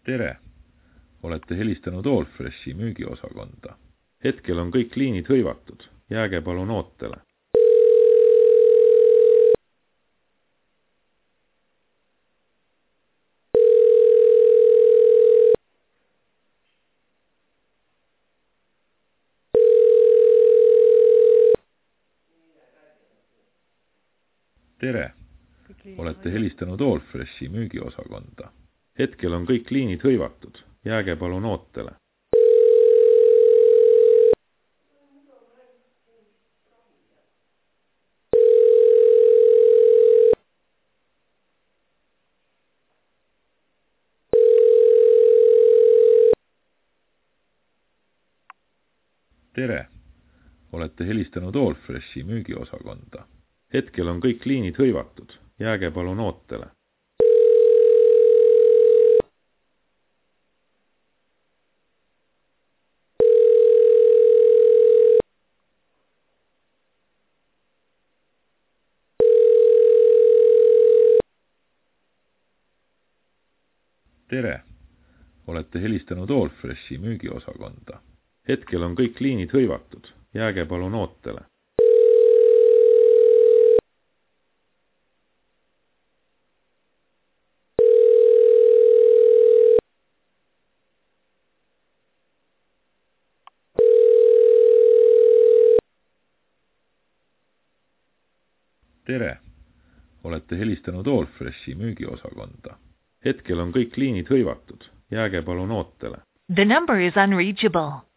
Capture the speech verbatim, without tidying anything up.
Tere! Olete helistanud Allfreshi müügiosakonda. Hetkel on kõik liinid hõivatud. Jääge palun ootele. Tere! Olete helistanud Allfreshi müügiosakonda. Hetkel on kõik liinid hõivatud. Jääge palun ootele. Tere! Olete helistanud Allfreshi müügiosakonda. Hetkel on kõik liinid hõivatud. Jääge palun ootele. Tere! Olete helistanud Allfreshi müügiosakonda. Hetkel on kõik liinid hõivatud. Jääge palun ootele. Tere! Olete helistanud Allfreshi müügiosakonda. Hetkel on kõik liinid hõivatud. Jääge palun ootele. The number is unreachable.